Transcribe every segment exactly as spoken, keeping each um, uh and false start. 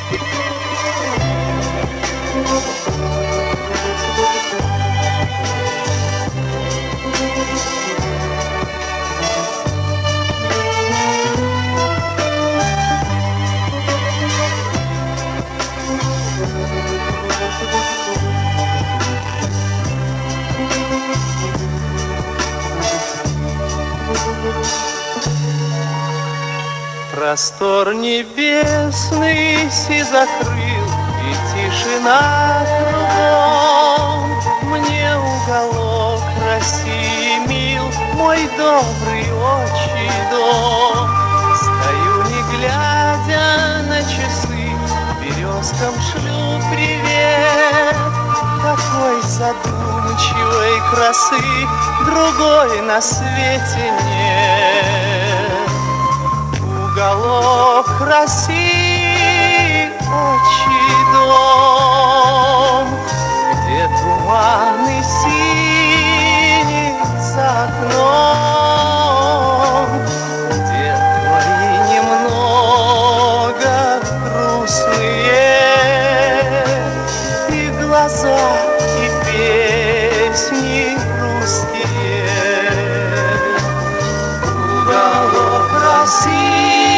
Простор небесный си закрыл, и тишина кругом. Мне уголок России мил, мой добрый отчий дом. Стою, не глядя на часы, березкам шлю привет. Такой задумчивой красы другой на свете нет. Уголок России, отчий дом, где туманы синие за окном, где твои немного грустные и глаза, и песни русские. Уголок России,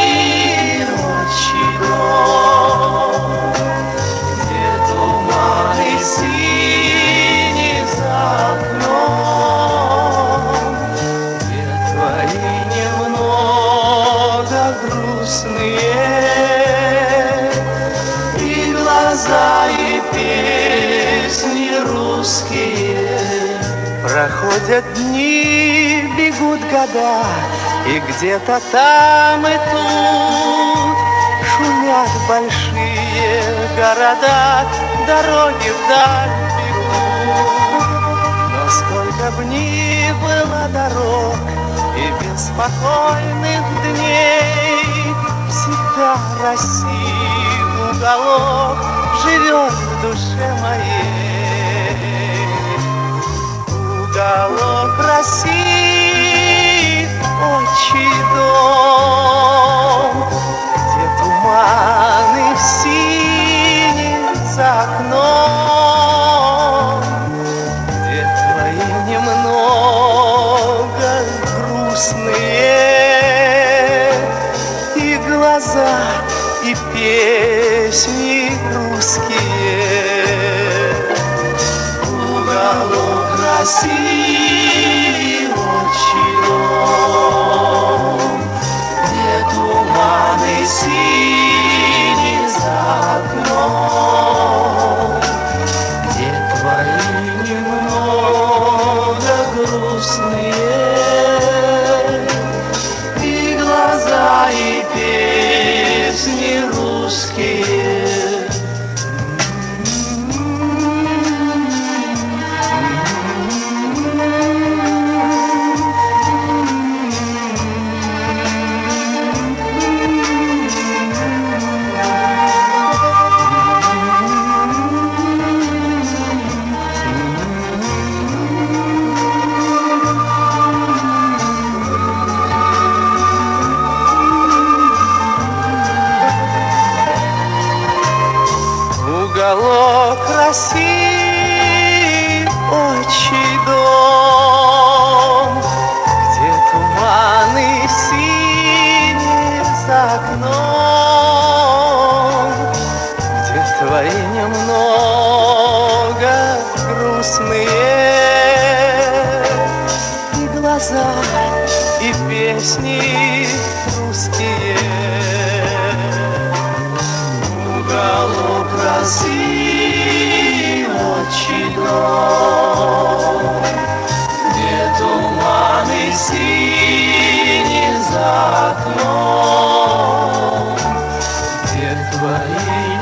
и глаза, и песни русские. Проходят дни, бегут года, и где-то там и тут шумят большие города, дороги вдаль бегут. Но сколько б ни было дорог и беспокойных дней, всегда России уголок живет в душе моей. Уголок России, отчий дом, где туманы синие за окном, где твои немного грустные глаза, и песни русские. Уголок России, отчий дом, где туманы синие за окном, где твои немного грустные и глаза, и песни русские. Уголок России, отчий дом, где туманы синие за окном, где твои немного грустные и глаза, и песни русские. Уголок России, отчий дом, где туманы синие за окном, где твои